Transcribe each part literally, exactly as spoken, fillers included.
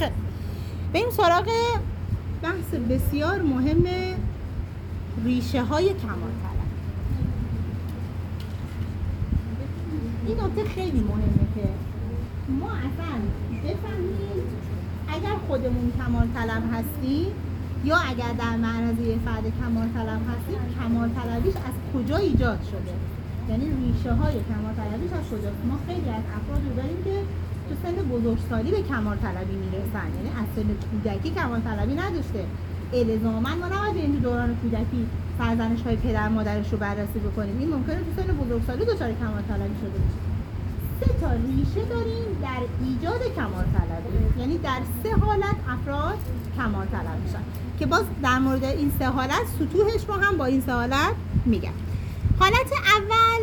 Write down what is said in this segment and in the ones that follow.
خب بریم سراغ بحث بسیار مهم ریشه های کمال طلب. این نکته خیلی مهمه که ما اصلا بفهمیم اگر خودمون کمال طلب هستیم یا اگر در معرض یه فرد کمال طلب هستیم، کمال طلبیش از کجا ایجاد شده، یعنی ریشه های کمال طلبیش از کجاست. ما خیلی از افراد رو داریم که تو سن بزرگسالی به کمال طلبی میرسن، یعنی از سن کودکی کمال طلبی نداشته. الزاماً ما نباید این دوران کودکی سرزنش های پدر مادرش رو بررسی بکنیم، این ممکنه تو سن بزرگسالی دچار کمال طلبی شده باشه. سه تا ریشه داریم در ایجاد کمال طلبی، یعنی در سه حالت افراد کمال طلب میشن که باز در مورد این سه حالت سطوحش رو هم با این سه حالت میگم. حالت اول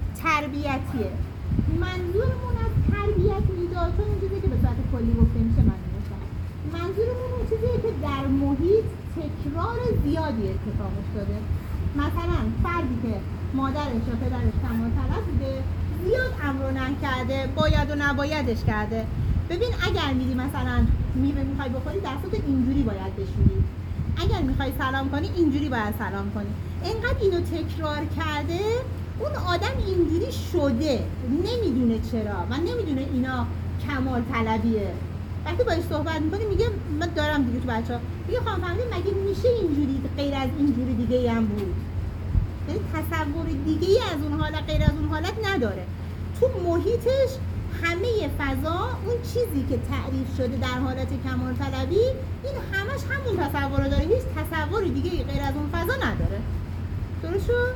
تربیتیه. منظورمون از تربیت ایجاد، چون این چیزی که به صورت کلی گفته میشه من میگم، منظورمون اون چیزیه که در محیط تکرار زیادی اتفاق افتاده. مثلا فردی که مادرش یا پدرش کمال طلب بوده، زیاد امر و نهی کرده، باید و نبایدش کرده. ببین اگر میری مثلا میوه میخوای بخوری دستات اینجوری باید بشوری، اگر میخوای سلام کنی اینجوری باید سلام کنی. اینقدر اینو تکرار کرده اون آدم اینجوری شده، نمیدونه چرا و نمیدونه اینا کمال طلبیه. وقتی باهاش صحبت میکنی میگه من دارم دیگه تو بچه‌ها میگه خانم فهمیدین مگه میشه اینجوری غیر از اینجوری دیگه ای هم بود؟ یعنی تصور دیگه ای از اون حالت غیر از اون حالت نداره. تو محیطش همه فضا اون چیزی که تعریف شده در حالت کمال طلبی این همش همون تصور رو داره، هیچ تصور دیگه غیر از اون فضا نداره. درست شد؟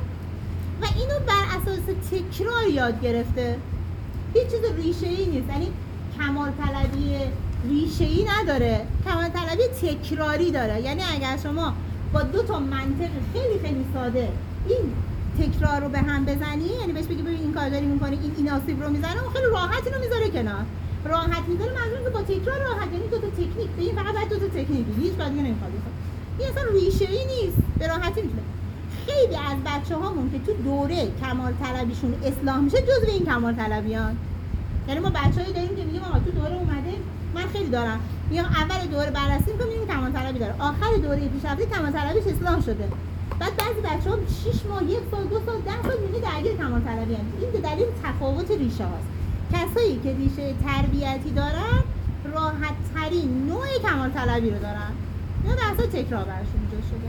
و اینو بر اساس تکرار یاد گرفته. هیچ چیز ریشه‌ای نیست، یعنی کمال طلبی ریشه‌ای نداره، کمال طلبی تکراری داره. یعنی اگر شما با دو تا منطق خیلی خیلی ساده این تکرار رو به هم بزنی، یعنی بهش بگی ببین این کار داری می‌کنی، این این آسیب رو میزنه، اون خیلی راحت اینو میذاره کنار. راحت میذاره منظورم که با تکرار راحت، یعنی دو تا تکنیک، به این فقط باید دو تا تکنیک، هیچ کاری دیگه نمی‌خواد. این اصلا ریشه‌ای نیست، به راحتی میتونه. خیلی از بچه‌هامون که تو دوره کمال طلبیشون اصلاح میشه جزو این کمال طلبیان. یعنی ما بچه‌ای داریم که میگیم آقا تو دوره اومده، من خیلی دارم، میام اول دوره بررسی می‌کنم می‌بینیم کمال طلبی داره، آخر دوره پیشرفته کمال طلبیش اصلاح شده. بعد بعضی بچه‌ها شش ماه، یک سال، دو سال، ده سال میگه درگیر کمال طلبی هستن. این به دلیل تفاوت ریشه هاست. کسایی که ریشه تربیتی دارن راحت ترین نوع کمال طلبی رو دارن. اینا در اصل تکرار براشون ایجاد شده.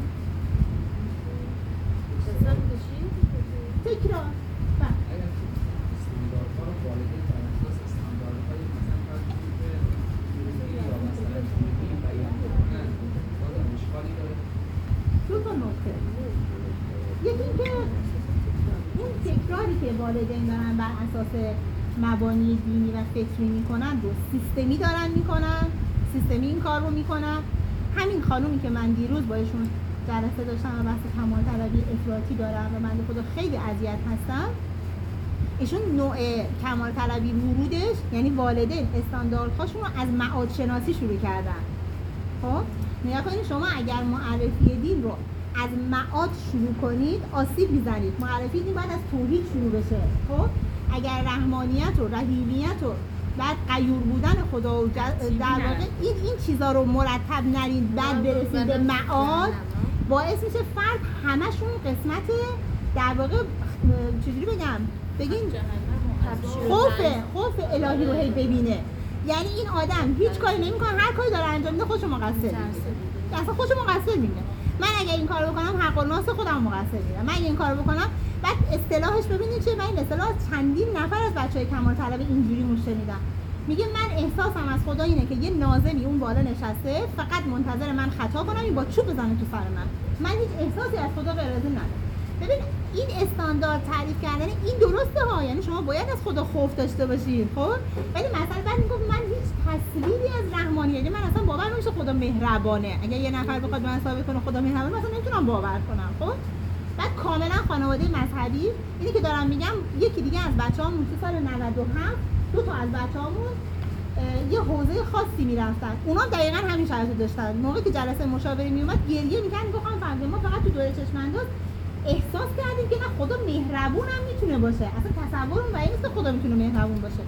تکرار. دو تا نکته. یکی اینکه اون تکراری که والدین دارن بر اساس مبانی دینی و فکری میکنن رو سیستمی دارن میکنن، سیستمی این کار رو میکنن. همین خانومی که من دیروز با ایشون جلسه داشتم و بحث کمال طلبی افراطی دارم و من خدا خیلی اذیت هستم، ایشون نوع کمال طلبی ورودش، یعنی والدین استانداردهاشون رو از معاد شناسی شروع کردن. خب نگاه کنید، شما اگر معرفی دین رو از معاد شروع کنید آسیب میزنید. معرفی دین باید از توحید شروع بشه. خب اگر رحمانیت و رحیمیت و بعد غیور بودن خدا و در واقع این این چیزا رو مرتب نرید بعد برسید به معاد، باعث میشه فرد همشون قسمت در واقع چجوری بگم بگین خوف خوف الهی رو هی ببینه. یعنی این آدم هیچ کاری نمیکنه، هر کاری داره انجام میده خودشو مقصر میدونه، اصلا خودشو مقصر میدونه. من اگه این کارو بکنم حق الناس خودم مقصر میدونم، من اگه این کارو بکنم. بعد اصطلاحش ببینید چیه، من این اصطلاح چندین نفر از بچهای کمال طلب اینجوری مشنیدم. میگه من احساسم از خدا اینه که یه ناظمی اون بالا نشسته فقط منتظر من خطا کنم این با چوب بزنه تو سر من، من هیچ احساسی از خدا غیر از این ندارم. ببین این استاندارد تعریف کردن این درسته ها، یعنی شما باید از خدا خوف داشته باشید. خب ولی مثلا بعد میگم من هیچ تصویری از رحمانیت، یعنی من اصلا باور نمیشه خدا مهربانه. اگه یه نفر بخواد من ثابت کنه خدا مهربانه مثلا نمیتونم باور کنم. خب بعد کاملا خانواده مذهبی، اینی که دارم میگم، یکی دیگه از بچه‌هامون تو سال نود و هفت دو تا از بچه‌هامون یه حوزه خاصی میرفتن، اونا دقیقاً همین شرایطو داشتن. موقعی که جلسه مشاوره میومد گریه میکردن، میگفتن فهمیدم ما فقط تو دوره چشم‌انداز احساس کردیم که نه خدا مهربون هم میتونه باشه، اصلا تصورم و نیست خدا میتونه مهربون باشه.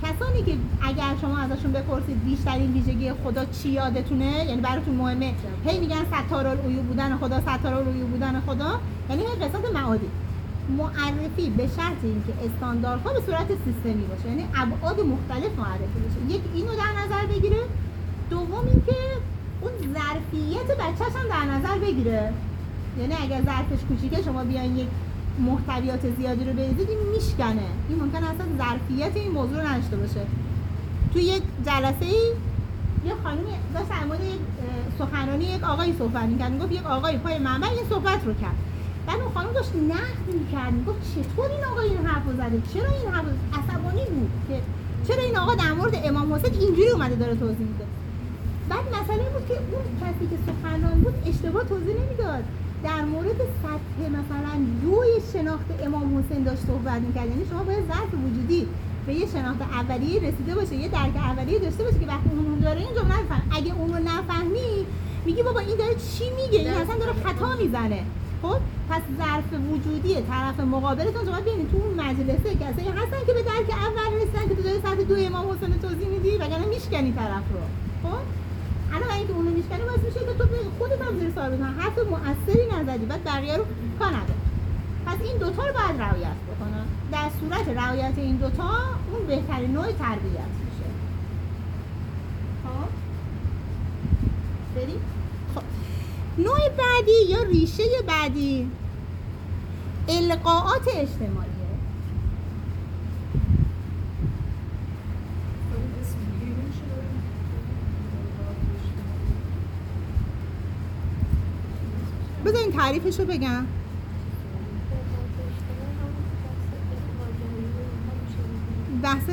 کسانی که اگر شما ازشون بپرسید بیشترین ویژگی خدا چی یادتونه، یعنی براتون مهمه، هی میگن ستارالعیوب بودن خدا، ستارالعیوب بودن خدا، یعنی هی قسمت معادی. معرفی به شرط اینکه استانداردها به صورت سیستمی باشه، یعنی ابعاد مختلف معرفی بشه. یک اینو در نظر بگیره، دوم اینکه اون ظرفیت بچه‌ش هم در نظر بگیره. یعنی اگر ظرفش کوچیکه شما بیاین یک محتویات زیادی رو بریزید، این میشکنه. این ممکن اصلا ظرفیت این موضوع رو نداشته باشه. تو یک جلسه‌ای یه خانمی داشت در مورد سخنرانی یک آقایی صحبت می‌کرد. میگفت یک آقایی پای منبر این صحبت رو کرد. بعد اون خانم داشت نقد می‌کرد، میگفت چطور این آقا این حرفو زده؟ چرا این حرف عصبانی بود که چرا این آقا در مورد امام حسین اینجوری اومده داره توضیح میده؟ بعد مسئله بود که اون کسی که سخنران بود اشتباه توضیح نمیداد. در مورد سطح مثلا دوی شناخت امام حسین داشت صحبت می‌کرد. یعنی شما باید ظرف وجودی به یه شناخت اولیه رسیده باشه، یه درک اولیه داشته باشه که وقتی اون داره این جمله رو نفهم. اگه اون رو نفهمی میگی بابا این داره چی میگه؟ این اصلا داره خطا میزنه. خب پس ظرف وجودی طرف مقابلتون شما ببینید تو اون مجلسه کسایی هستن که به درک اول رسیدن که تو داری سطح دو امام حسین توضیح میدی، وگرنه میشکنی طرف رو. خب الان اینکه اون رو میشکنی باعث میشه که تو خودت هم زیر سوال بزنی، حرف مؤثری نزدی، بعد بقیه رو کار نداره. پس این دوتا رو باید رعایت بکنن. در صورت رعایت این دوتا اون بهترین نوع تربیت میشه. خب بریم. خب نوع بعدی یا ریشه بعدی القاءات اجتماعیه. بذارین تعریفش رو بگم. بحث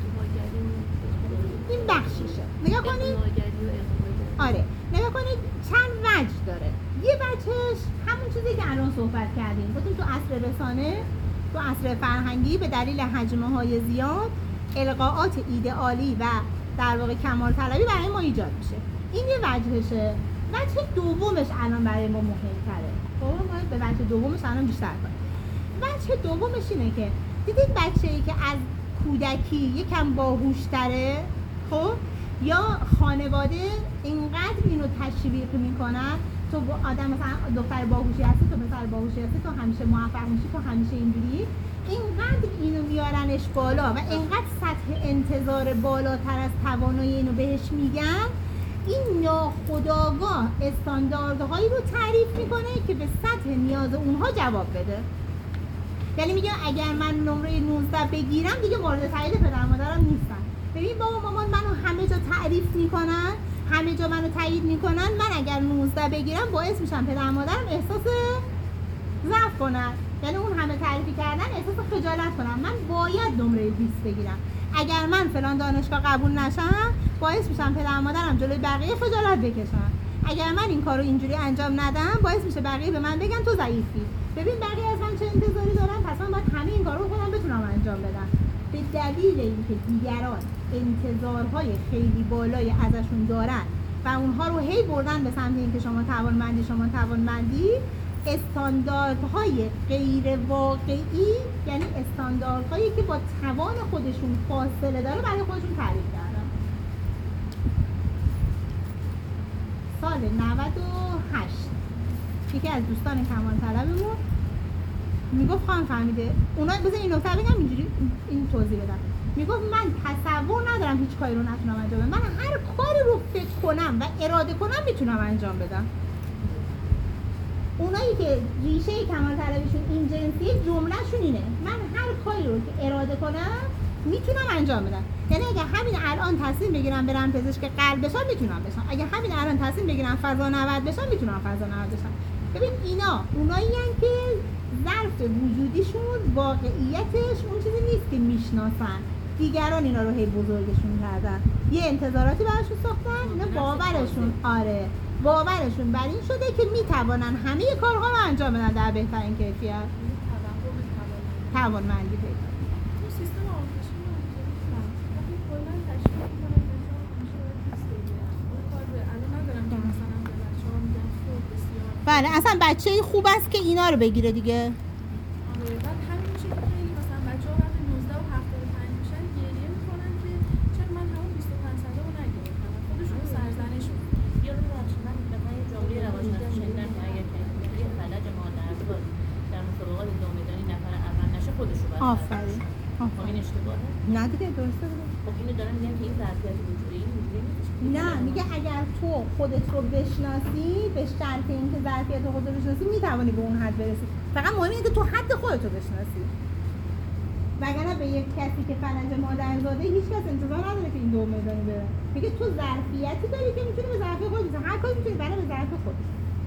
این بخشیشه. نگاه کنید. آره نگاه کنید چند وجه داره. یه وجهش همون چیزی که الان صحبت کردیم. گفتیم تو عصر رسانه، تو عصر فرهنگی به دلیل حجمه های زیاد القاءات ایدئالی و در واقع کمال طلبی برای ما ایجاد میشه. این یه وجهشه. وجه دومش الان برای ما مهم‌تره. خب ما به وجه دومش الان بیشتر کنیم. وجه دومش اینه که دیدید بچه‌ای که از کودکی یکم باهوش‌تره، خب یا خانواده اینقدر اینو تشویق میکنن تو آدم مثلا دختر باهوشی هستی، تو پسر باهوشی هستی، تو همیشه موفق میشی، تو همیشه اینجوری، اینقدر اینو میارنش بالا و اینقدر سطح انتظار بالاتر از توانایی اینو بهش میگن، این ناخودآگاه استانداردهایی رو تعریف میکنه که به سطح نیاز اونها جواب بده. یعنی میگه اگر من نمره نوزده بگیرم دیگه مورد تایید پدر مادرم نیستم. ببین بابا مامان منو همه جا تعریف میکنن، همه جا منو تایید میکنن، من اگر نوزده بگیرم باعث میشم پدر مادرم احساس ضعف کنن. یعنی اون همه تعریفی کردن احساس خجالت کنم، من باید نمره بیست بگیرم. اگر من فلان دانشگاه قبول نشم باعث میشم پدر مادرم جلوی بقیه خجالت بکشن. اگر من این کارو اینجوری انجام ندم باعث میشه بقیه به من بگن تو ضعیفی. ببین بقیه از من چه انتظاری دارن، پس من باید همه این کارو خودم بتونم انجام بدم. به دلیل اینکه دیگران انتظارهای خیلی بالایی ازشون دارن و اونها رو هی بردن به سمت اینکه شما توانمندی شما توانمندی استانداردهای غیر واقعی، یعنی استانداردهایی که با توان خودشون فاصله داره برای خودشون تعریف کردن. سال نود و هشت یکی از دوستان کمال طلبمون میگفت خانم فهمیده اونا بذار این نکته بگم اینجوری این توضیح بدم. میگفت من تصور ندارم هیچ کاری رو نتونم انجام بدم، من هر کاری رو فکر کنم و اراده کنم میتونم انجام بدم. اونایی که ریشه کمال طلبیشون این جنسیه جملهشون اینه من هر کاری رو که اراده کنم میتونم انجام بدم. یعنی اگه همین الان تصمیم بگیرم برم پزشک قلب بشم میتونم بشم، اگه همین الان تصمیم بگیرم فضانورد بشم میتونم فضانورد بشم. ببین اینا اونایی هستن که ظرف وجودیشون واقعیتش اون چیزی نیست که میشناسن، دیگران اینا رو هی بزرگشون کردن، یه انتظاراتی براشون ساختن، اینا باورشون آره باورشون بر این شده که میتوانن همه کارها رو انجام بدن در بهترین کیفیت. توانمندی پیدا سیستم آموزشی کلا تشکیل می‌کنه بله اصلا بچه خوب است که اینا رو بگیره دیگه. آره بعد همین میشه که خیلی مثلا بچه‌ها وقتی نوزده و هفتاد و پنج میشن گریه میکنن که آفرین خب این اشتباهه؟ نه دیگه درسته بود. خب اینو دارن میگن که این ظرفیت وجودی نه میگه اگر تو خودت رو بشناسی به شرط اینکه ظرفیت خودت رو بشناسی میتوانی به اون حد برسی. فقط مهم اینه که تو حد خودت رو بشناسی. وگرنه به یک کسی که فلج مادرزاده هیچ کس انتظار نداره که این دو میدانی بره. میگه تو ظرفیتی داری که میتونی به ظرفیت خودت برسی. هر کاری میتونی برای به ظرف خودت.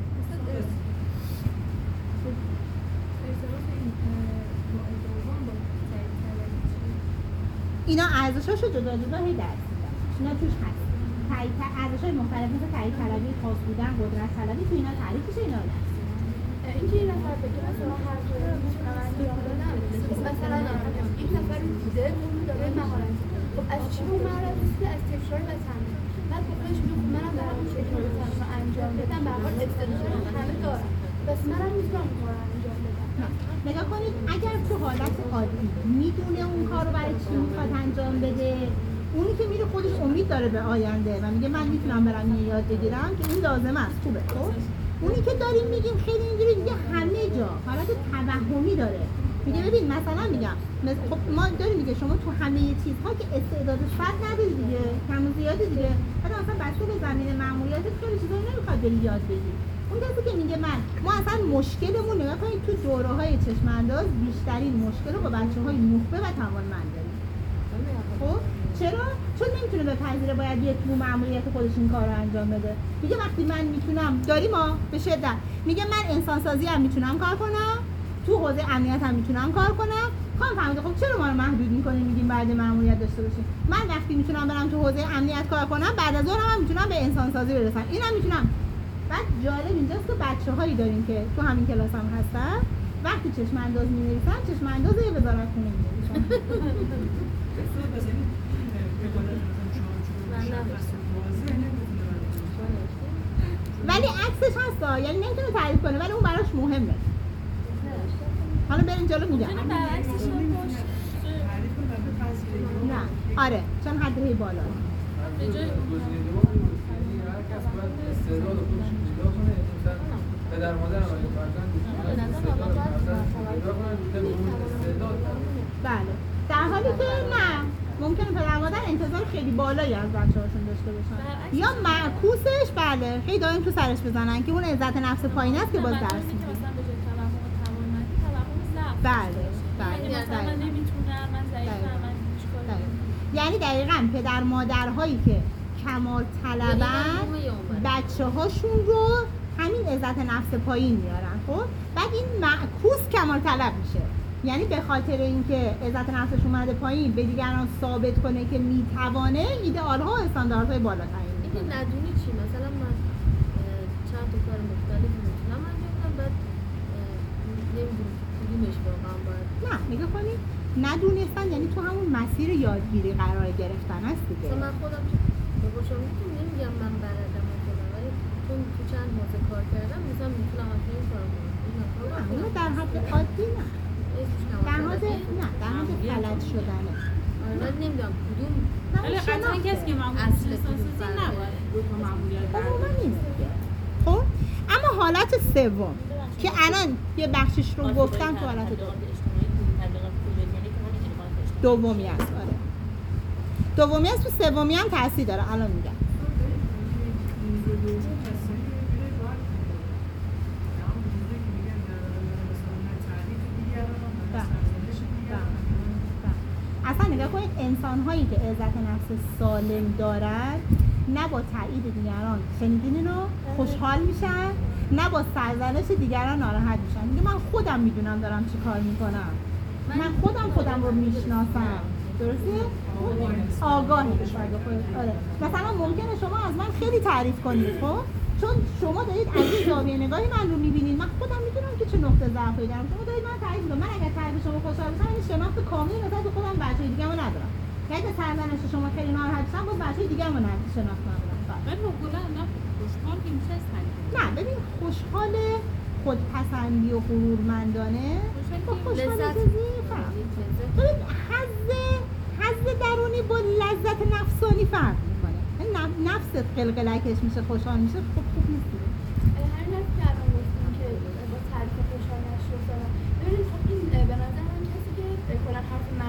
اینا ارزشاشو جدا جدا هی درس میدن. اینا توش هست. تایید ارزش‌های مختلف مثل تایید طلبی، خاص بودن، قدرت طلبی تو اینا تعریف میشه. اینا درس اینکه این نفر بگه مثلا هر کاری رو میتونم انجام بدم، مثلا این نفر بوده اون داره مهارت، خب از چی اون مهارت هستی؟ از تکرار و تمرین. بعد خب خودش میگه خب منم دارم اون شکل رو تمرین انجام بدم، به هر حال استعداد همه دارم، بس منم میتونم اون کارو انجام بدم. نگاه کنید اگر تو حالت عادی میدونه اون کارو برای چی میخواد انجام بده، اونی که میره خودش امید داره به آینده و میگه من میتونم برم اینو یاد بگیرم که این لازم است خوبه. خب اونی که داریم میگیم خیلی اینجوری دیگه همه جا حالت توهمی داره. میگه ببین مثلا میگم خب ما داریم میگه شما تو همه چیزها که استعداد صد نداری دیگه، کم و زیادی دیگه. حالا مثلا بسته به زمین ماموریت خیلی چیزا نمیخواد بری یاد بگیری. اون کسی که میگه من ما اصلا مشکلمون نگاه کنید تو دوره‌های چشم انداز بیشترین مشکل رو با بچه‌های نخبه و توانمند داریم. خب چرا؟ چون نمیتونه بپذیره باید یک نوع ماموریت خودش این کار رو انجام بده. میگه وقتی من میتونم داریم ما به شدت میگه من انسان سازی هم میتونم کار کنم، تو حوزه امنیت هم میتونم کار کنم. خانم فهمیده خب چرا ما رو محدود میکنیم میگیم بعد ماموریت داشته باشیم؟ من وقتی میتونم برم تو حوزه امنیت کار کنم بعد از اون هم میتونم به انسان سازی برسم. اینم میتونم. بعد جالب اینجاست که بچه‌هایی داریم که تو همین کلاس هم هستن وقتی چشم انداز می‌نویسن چشم انداز یه وزارت خونه می‌نویسن. ولی عکسش هستا، یعنی نمیتونه تعریف کنه ولی اون براش مهمه. حالا بریم جلو میگم. نه آره چون حد هی بالا. پدر مادر بله در حالی که نه ممکنه پدر مادر انتظار خیلی بالایی از بچه‌هاشون داشته باشن یا معکوسش بله خیلی دائم تو سرش بزنن که اون عزت نفس پایین است که باز درس میده. بله بله مثلا من نمیتونم، من ضعیفم، من هیچ کاری. یعنی دقیقاً پدر مادرهایی که کمال طلبن بچه هاشون رو همین عزت نفس پایین میارن. خب بعد این معکوس کمال طلب میشه، یعنی به خاطر اینکه عزت نفسش اومده پایین به دیگران ثابت کنه که میتوانه ایدئال‌ها و استانداردهای بالا تعیین میکنه. اینکه ندونی چی، مثلا من چند تا کار مختلفی میتونم انجام بدم بعد نمیدونم کدومش واقعا باید. نه نگاه کنید ندونستن یعنی تو همون مسیر یادگیری قرار گرفتن است دیگه. مثلا من خودم به باشم میتونم نمیگم من بلدم کنم ولی چون تو چند حوزه کار کردم مثلا میتونم اصلا این کارو کنم. نه اونو در حد عادی نه در حد نه در حد فلج شدنه. من نمیدونم کدوم ولی قطعا کسی که معمولیت احساساتی نباید دو تا معمولیت برداره. خب اما حالت سوم که الان یه بخشش رو گفتم تو حالت دومی است. آره دومی است، تو سومی هم تاثیر داره الان میگم. اصلا نگاه کنید انسان هایی که عزت نفس سالم دارن نه با تایید دیگران شنیدین اینو خوشحال میشن نه با سرزنش دیگران ناراحت میشن. میگه من خودم میدونم دارم چی کار میکنم، من خودم خودم رو میشناسم. درسته؟ آگاهی آره. مثلا ممکنه شما از من خیلی تعریف کنید خب چون شما دارید از این زاویه نگاهی من رو میبینید، من خودم میدونم که چه نقطه ضعفی دارم. شما دارید من تعریف میکنید، من اگر تعریف شما خوشحال بشم این شناخت کاملی نسبت به خودم بچه‌های دیگه‌مو ندارم. اگه سرزنش شما خیلی ناراحت شدم باز بچه‌های دیگه‌مو شناخت ندارم. ولی کلا نه خوشحال که میشه تعریف. نه ببین خوشحال خودپسندی و غرورمندانه با خوشحال چیزی فرق می‌کنه. ببین حظ حظ درونی با لذت نفسانی فرق می‌کنه. نفست قلقلکش میشه خوشحال میشه خب خوب نیست. هر نفس که الان گفتیم که با تعریف خوشحال نشد ببینید خب این به نظر من کسی که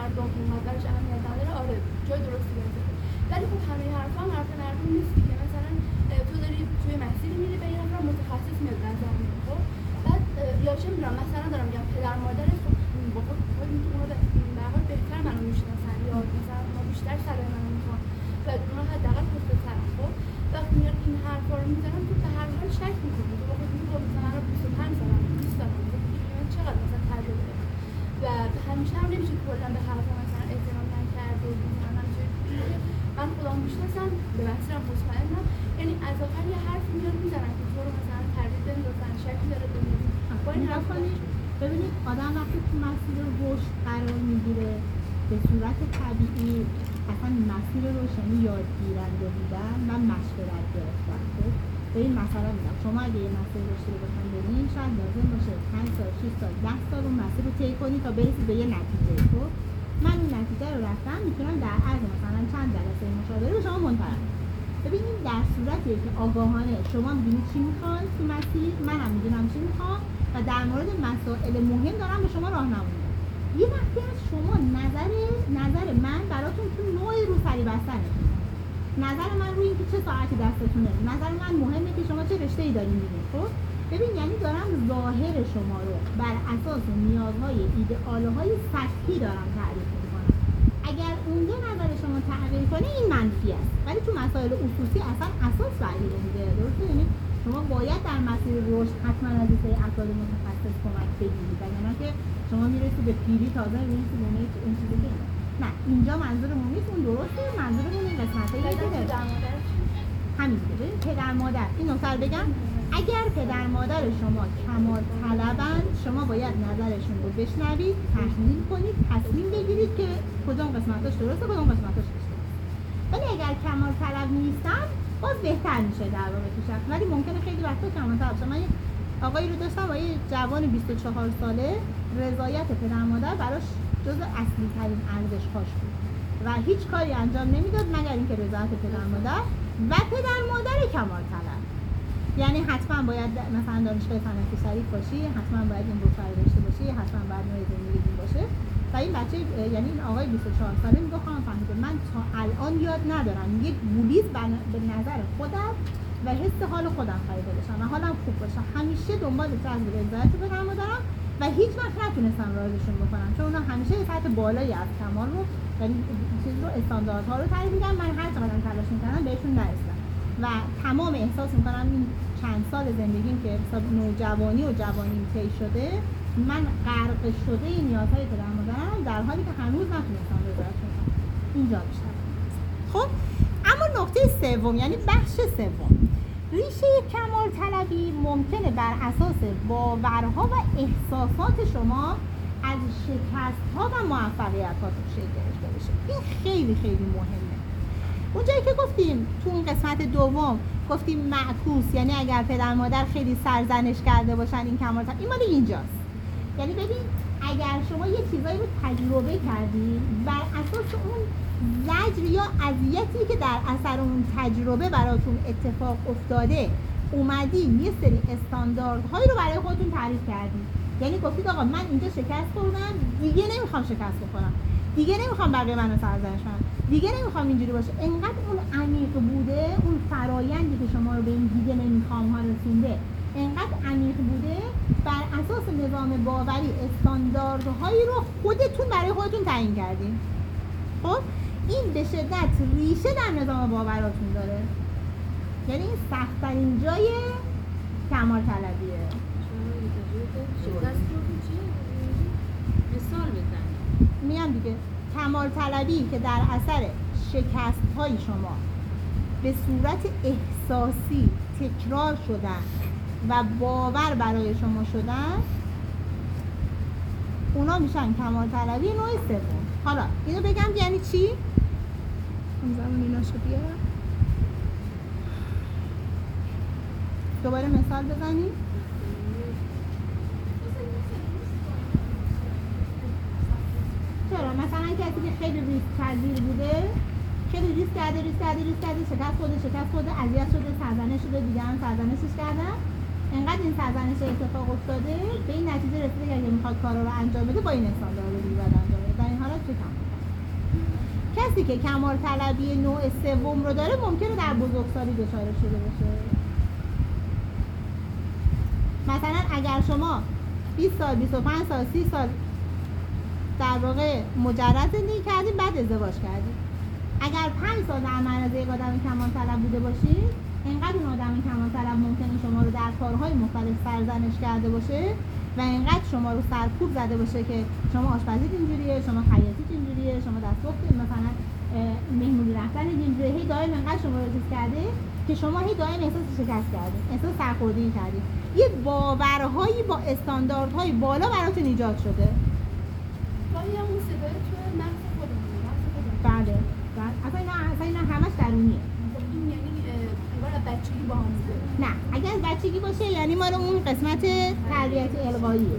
مردم اونقدر براش اهمیت نداره، آره جای درستی گرفته. ولی خب همه حرفا هم حرف مردم نیستی که مثلا تو داری توی مسیری میری به یه نفر متخصص میاد نظر میده، خب بعد یا چه میدونم مثلا دارم میگم پدر مادرت خب با خود خود میتونه به هر حال بهتر منو میشناسن یا مثلا ما بیشتر سر منو میخوان و اونا حداقل پشت‌سرم. خب وقتی میاد این حرفا رو میزنن تو به هر حال شک میکنی، تو با خود میگی خب مثلا من بیست و پنج سالم بیست سالم من چقدر مثلا تجربه دارم و همیشه هم نمیشه کلا به حرفا مثلا احترام نکرد و مثلا همینجوری من خودم میشناسم به مسیرم مطمئنم، یعنی از آخر یه حرفی میاد میزنن که تو رو مثلا تردید بندازن، شکی داره بندازن با این حرف کنید. ببینید آدم وقتی تو مسیر رشد قرار میگیره به صورت طبیعی اصلا مسیر رشد یعنی یادگیرنده بودن و مشورت گرفتن. خب به این مثلا میگم شما اگه یه مسیر رشدی رو بخواید برید شاید لازم باشه پنج سال شش سال ده سال اون مسیر رو طی کنید تا برسید به یه نتیجه. خب من این نتیجه رو رفتم میتونم در عرض مثلا چند جلسه مشاوره به شما منتقل کنم. ببینید در صورتیه که آگاهانه شما میدونید چی میخواید تو مسیر، منم میدونم چی میخوام و در مورد مسائل مهم دارم به شما راهنمایی میدم. یه وقتی از شما نظر نظر من براتون تو نوع روسری بستنه، نظر من روی اینکه چه ساعتی دستتونه، نظر من مهمه که شما چه رشته‌ای دارین میدید. خب ببین یعنی دارم ظاهر شما رو بر اساس نیازهای ایدئال‌های سطحی دارم تعریف میکنم. اگر اونجا نظر شما تغییر کنه این منفی است، ولی تو مسائل اصولی اصلا اساس تغییر میده. درسته؟ یعنی شما باید در مسیر رشد حتما از این افراد متخصص کمک بگیرید، وگرنه که شما میرسید به پیری تازه میرسید به اون چیزی که نه اینجا منظورمون نیست، اون درسته، منظورمون این قسمتایی که داره همین دیگه. پدر مادر این نکته رو بگم، اگر پدر مادر شما کمال طلبن شما باید نظرشون رو بشنوید، تحلیل کنید، تصمیم بگیرید که کدوم قسمتاش درسته کدوم قسمتاش اشتباهه. ولی اگر کمال طلب نیستن باز بهتر میشه در واقع تو شخص، ولی ممکنه خیلی وقتا کمال طلب شه. من یه آقایی رو داشتم با یه جوان بیست و چهار ساله، رضایت پدر مادر براش جز اصلی ترین ارزش هاش بود و هیچ کاری انجام نمیداد مگر اینکه رضایت پدر مادر و پدر مادر کمال طلب. یعنی حتما باید مثلا دانشگاه صنعتی شریف باشی، حتما باید این بورس رو داشته باشی، حتما باید نوع زندگی این باشه. و این بچه یعنی این آقای بیست و چهار ساله میگه خانم فهمیده من تا الان یاد ندارم یک بولیز به نظر خودم و حس حال خودم خریده باشم و حالم خوب باشه. همیشه دنبال جذب رضایت پدر مادرم و هیچ وقت نتونستم راضیشون بکنم، چون اونا همیشه یه سطح بالایی از کمال رو یعنی چیز رو استانداردها رو تعریف می‌کردن، من هر چقدر تلاش می‌کردم بهشون نرسیدم و تمام احساس می‌کنم این چند سال زندگیم که حساب نوجوانی و جوانی طی شده من غرق شده این نیازهای پدر مادرم در حالی که هنوز نتونستم رضایتشون کنم. اینجا بیشتر. خب اما نکته سوم یعنی بخش سوم، ریشه کمال طلبی ممکنه بر اساس باورها و احساسات شما از شکست‌ها و موفقیت‌هاتون شکل گرفته بشه. این خیلی خیلی مهمه. اونجایی که گفتیم تو اون قسمت دوم گفتیم معکوس، یعنی اگر پدر مادر خیلی سرزنش کرده باشن این کمال طلبی، این مال اینجاست. یعنی ببین اگر شما یه چیزایی رو تجربه کردی بر اساس اون زجر یا اذیتی که در اثر اون تجربه براتون اتفاق افتاده اومدین یه سری استانداردهایی رو برای خودتون تعریف کردین. یعنی گفتید آقا من اینجا شکست خوردم دیگه نمیخوام شکست بخورم، دیگه نمیخوام بقیه منو سرزنش کنن، دیگه نمیخوام اینجوری باشه. انقدر اون عمیق بوده، اون فرایندی که شما رو به این دیگه نمیخوام ها رسونده انقدر عمیق بوده، بر اساس نظام باوری استانداردهایی رو خودتون برای خودتون تعیین کردین. خب این به شدت ریشه در نظام باوراتون داره، یعنی این سخت‌ترین جای کمال طلبیه. مثال بزن. میام دیگه. کمال طلبی که در اثر شکست های شما به صورت احساسی تکرار شدن و باور برای شما شدن، اونا میشن کمال طلبی نوع سوم. حالا اینو بگم یعنی چی؟ اون زمان ایناشو بیارم دوباره مثال بزنیم. چرا؟ مثلا کسی که خیلی ریسک پذیر بوده، خیلی ریسک کرده ریسک کرده ریسک کرده شکست خورده شکست خورده اذیت شده سرزنش شده دیگران سرزنشش کردن، انقدر این سرزنش اتفاق افتاده به این نتیجه رسیده که اگه میخواد کارا رو انجام بده با این استاندارد رو باید انجام بده. در این حالت چه کمال کسی که کمال طلبی نوع سوم رو داره ممکنه در بزرگسالی دچار شده باشه. مثلا اگر شما بیست سال، بیست و پنج سال، سی سال در واقع مجرد زندگی کردید بعد ازدواج کردید، اگر پنج سال در معرض یک آدم کمال طلب بوده باشید، اینقدر اون آدم کمال طلب ممکنه شما رو در کارهای مختلف سرزنش کرده باشه و اینقدر شما رو سرکوب زده باشه که شما آشپزیت اینجوریه، شما خیاطیت اینجوریه، شما دستپخت مثلا مهمونی رفتن اینجوریه، هی دائم اینقدر شما رو چیز کرده که شما هی دائم احساس شکست کردید، احساس سرخوردگی کردید. یه باورهایی با استانداردهای بالا براتون ایجاد شده. گاهی هم اون صدای تو مغز خودمونه، مغز خودمونه. بله. بله. اصلا اینا اصلا اینا همش درونیه. این یعنی انگار از بچگی با هم بوده. نه، اگر از بچگی باشه یعنی مال اون قسمت تربیتی القاییه.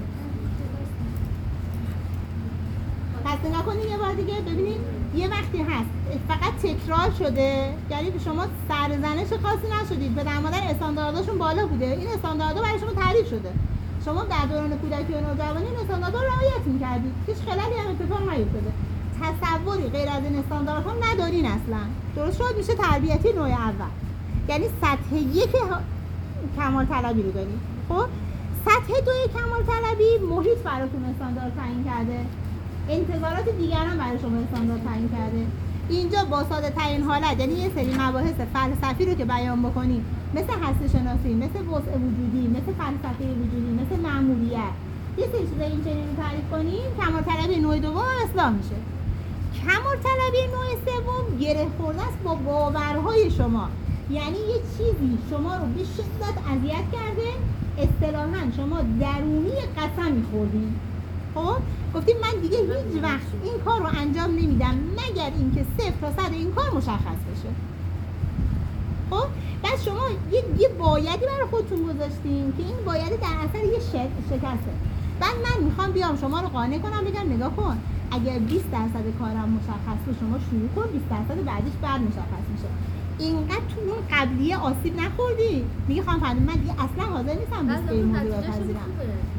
پس نگاه کنید یه بار دیگه ببینید یه وقتی هست فقط تکرار شده، یعنی شما سرزنش خاصی نشدید، پدر مادر استاندارداشون بالا بوده، این استانداردها برای شما تعریف شده، شما در دوران کودکی و نوجوانی این استانداردها رو رعایت می‌کردید، هیچ خلالی هم اتفاق نیفتاده، تصوری غیر از این استانداردها ندارین اصلا. درست شد؟ میشه تربیتی نوع اول، یعنی سطح یک کمال طلبی رو دارید. خب سطح دو کمال طلبی محیط براتون استاندارد تعیین کرده، انتظارات دیگران برای شما استاندارد تعیین کرده. اینجا با ساده ترین حالت یعنی یه سری مباحث فلسفی رو که بیان بکنیم، مثل هستی شناسی، مثل وضع وجودی، مثل فلسفه وجودی، مثل مأموریت، یه سری چیزا این چنین رو تعریف کنیم، کمال طلبی نوع دوم اصلاح میشه. کمال طلبی نوع سوم گره خورده است با باورهای شما، یعنی یه چیزی شما رو به شدت اذیت کرده، اصطلاحاً شما درونی قسم می‌خوردین. خب گفتیم من دیگه هیچ وقت این کار رو انجام نمیدم مگر اینکه صفر تا صد این کار مشخص بشه. خب بعد شما یه, یه بایدی برای خودتون گذاشتین که این بایدی در اثر یه شکسته. بعد من میخوام بیام شما رو قانع کنم بگم نگاه کن اگر بیست درصد کارم مشخص بود شما شروع کن، بیست درصد بعدش بعد مشخص میشه. اینقدر تو اون قبلیه آسیب نخوردی؟ میگه خانم فرد من دیگه اصلا حاضر نیستم بیست این موضوع رو پذیرم.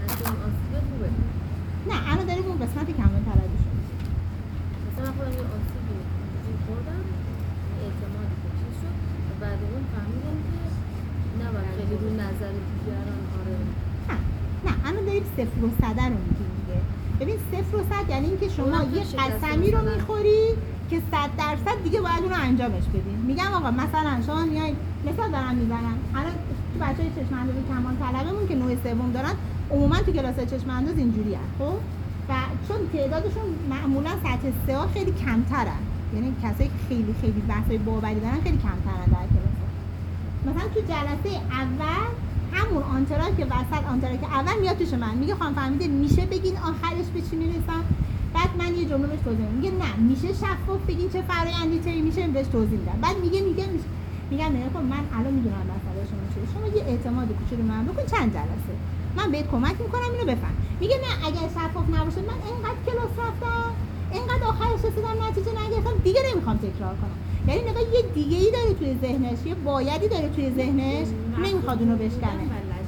نه الان داریم اون قسمت کمال طلبی شد. مثلا خودم یه آسیبی خوردم، اعتمادی کشید شد و بعد اون فهمیدم که نباید خیلی رو نظر دیگران. آره نه نه الان داریم صفر و صده رو میگیم دیگه. ببین صفر و صد یعنی اینکه شما یه قسمی رو میخوری که صد درصد دیگه باید اون رو انجامش بدین. میگم آقا مثلا شما میای مثال دارم میزنم، الان تو بچهای چشم انداز کمال طلبمون که نوع سوم دارن عموما تو کلاس چشم انداز اینجوری هست. خب و چون تعدادشون معمولا سطح سه ها خیلی کمترن، یعنی کسایی که خیلی خیلی بحثای باوری دارن خیلی کمترن در کلاس. مثلا تو جلسه اول همون آنترا که وسط آنترا که اول میاد پیش من میگه خانم فهمیده میشه بگین آخرش به چی میرسم؟ بعد من یه جمله بهش توضیح میدم، میگه نه میشه شفاف بگین چه فرآیندی چه میشه، بهش توضیح میدم. بعد میگه میگه میشه. میگم نه خب من الان میدونم مسئله شما چیه، شما یه اعتماد کوچولو من بکن چند جلسه من بهت کمک میکنم اینو بفهم. میگه نه اگر شفاف نباشه من اینقدر کلاس رفتم اینقدر آخرش رسیدم نتیجه نگرفتم دیگه نمیخوام تکرار کنم. یعنی نگاه یه دیگه ای داره توی ذهنش، یه بایدی داره توی ذهنش، نمیخواد اونو بشکنه.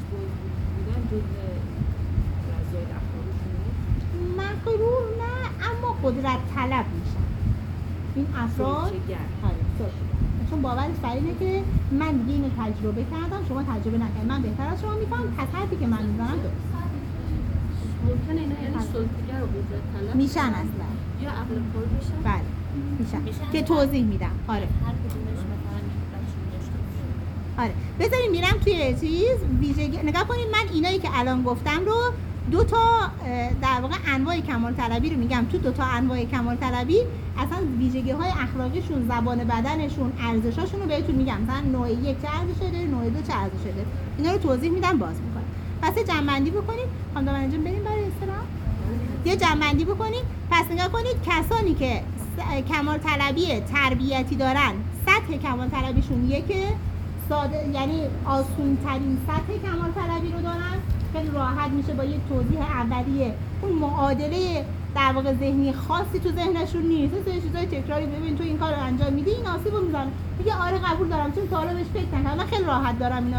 مغرور نه اما قدرت طلب میشن این افراد. چون باورش بر اینه که من دیگه اینو تجربه کردم شما تجربه نکردید، من بهتر از شما میفهمم، پس حرفی که من میزنم درست. ممکنه اینا یعنی سلطه‌گر رو قدرت طلب میشن اصلا یا عقل خور بشن. بله میشن که توضیح میدم. آره هر کدومش مثلا بخشی داشته باشه. آره بذاریم میرم توی چیز ویژگی نگاه کنید. من اینایی که الان گفتم رو دو تا در واقع انواع کمال طلبی رو میگم. تو دو تا انواع کمال طلبی اصلا ویژگی های اخلاقیشون، زبان بدنشون، ارزشاشون رو بهتون میگم. مثلا نوع یک چه ارزشی داره، نوع دو چه ارزشی داره، اینا رو توضیح میدم باز میکنم. پس جمع‌بندی بکنید. خانم دامنجان بریم برای استراحت. یه جمع‌بندی بکنید. پس نگاه کنید کسانی که کمال طلبی تربیتی دارن سطح کمال طلبیشون یکه، ساده یعنی آسون ترین سطح کمال طلبی رو دارن، خیلی راحت میشه با یه توضیح اولیه اون معادله در واقع ذهنی خاصی تو ذهنشون نیست، مثل چیزای تکراری ببین تو این کارو انجام میدی این آسیبو میزنه، میگه آره قبول دارم چون تا حالا بهش فکر نکردم، من خیلی راحت دارم اینا رو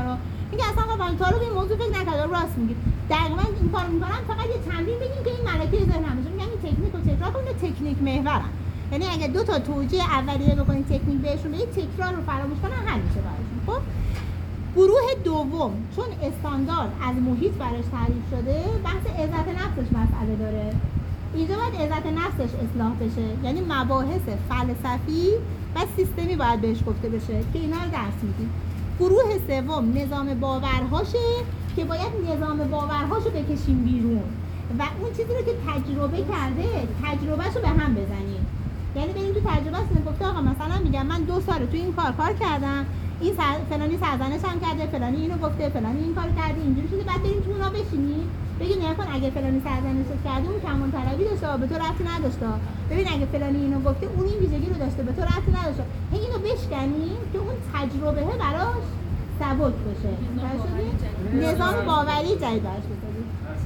میگه اصلا قبلا تا رو به این موضوع فکر نکردم. راست میگید. دقیقاً این کارو میکنم. فقط یه تمرین بگیم که این ملکه ذهنم میشه. میگم این تکنیک رو تکرار کنید، تکنیک محورن. یعنی اگه دو تا توجیه اولیه بکنید، تکنیک بهشون بدید، تکرار رو فراموش کنن، حل میشه براشون. خب گروه دوم چون استاندارد از محیط براش تعریف شده، بحث عزت نفسش مسئله داره. اینجا باید عزت نفسش اصلاح بشه، یعنی مباحث فلسفی و سیستمی باید بهش گفته بشه که اینا رو درس میدیم. گروه سوم نظام باورهاشه که باید نظام باورهاشو بکشیم بیرون و اون چیزی رو که تجربه کرده تجربهشو به هم بزنیم. یعنی بریم تو تجربهش گفته آقا مثلا میگم من دو سال تو این کار کار کردم، این سر... فلانی سرزنش هم کرده، فلانی اینو گفته، فلانی این کارو کرده، اینجوری شده. بعد بریم تو اونا بشینیم بگیم نکن اگه فلانی سرزنش کرده اون کمان طلبی داشته به تو ربطی نداشته. ببین اگه فلانی اینو گفته اون این ویژگی رو داشته به تو ربطی نداشته. هی اینو بشکنیم که اون تجربه براش ثبات بشه. نظام باوری جدید براش بسازیم.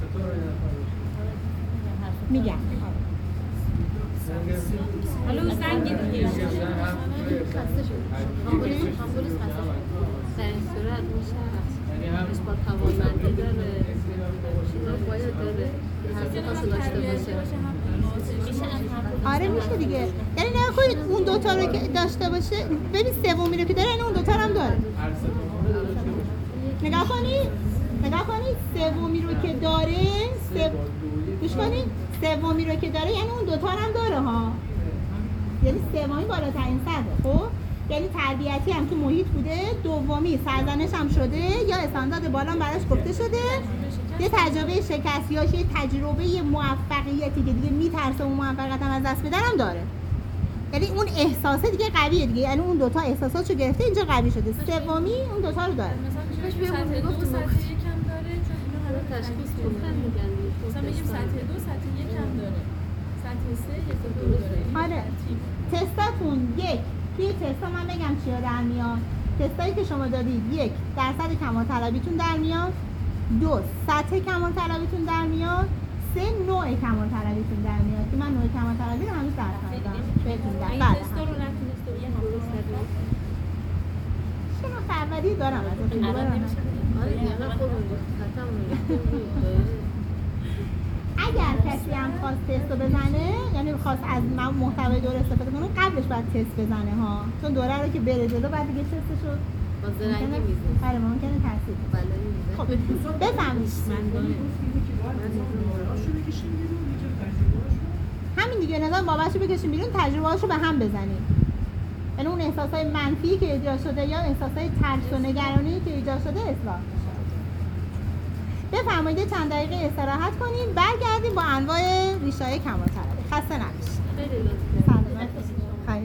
میگم حالا اون زنگی دیگه خسته شد. آمبولانس آمبولانس خسته شد. در این صورت میشه اثبات توانمندی داره. چیزا باید داره. هر خاص داشته باشه. آره میشه دیگه. یعنی نگاه کنید اون دوتا رو که داشته باشه، ببین سومی رو که داره یعنی اون دوتا هم داره. نگاه کنید نگاه کنید سومی رو که داره سو... گوش کنید سومی رو که داره یعنی اون دوتا هم داره ها. یعنی سومی بالاترین سطح. خب یعنی تربیتی هم تو محیط بوده، دومی سرزنش هم شده یا استاندارد بالا براش گفته شده، یه تجربه شکستیاش، یه تجربه موفقیتی که دیگه میترسه اون موفقیت هم از دست بدن هم داره. یعنی اون احساسه دیگه قویه دیگه، یعنی اون دوتا احساساتشو گرفته اینجا قوی شده. سومی اون دوتا رو داره. مثلا میشه سطح دو سطح یک هم داره چون اینا همه تشخیص گفتن میگن. مثلا میگیم سطح دو سطح یک هم داره، سطح سه یک و دو داره. آره تستاتون یک توی تستا من بگم چیا در میاد. تستایی که شما دادید یک درصد کمال طلبیتون در میاد، دو سطح کمال طلبیتون در میاد، سه نوع کمال طلبیتون در میاد که من نوع کمال طلبی رو هنوز درس ندادم بهتون در این بعد تستا رو نتونسته یه هم شما خبری دارم ازتون الان نمیشه. آره دیگه خوب بود. خطم رو اگر کسی هم خواست تست رو بزنه، یعنی خواست از محتوای دوره استفاده کنه، قبلش باید تست بزنه ها، چون دوره رو که بره جلو بعد دیگه تستشو با زرنگی میزه. آره ممکنه تاثیر کنه. بله میزه. خب بفهمید همین دیگه نظام باباشو بکشیم بیرون، تجربه هاشو به هم بزنیم. یعنی اون احساسای منفی که ایجاد شده یا احساسای ترس و نگرانی که ایجاد شده اصلاح بشه. بفرمایید چند دقیقه استراحت کنیم، برگردیم با انواع ریشه‌های کمال طلبی. خسته نباشید. خیلی لطفا. سلامت باشید.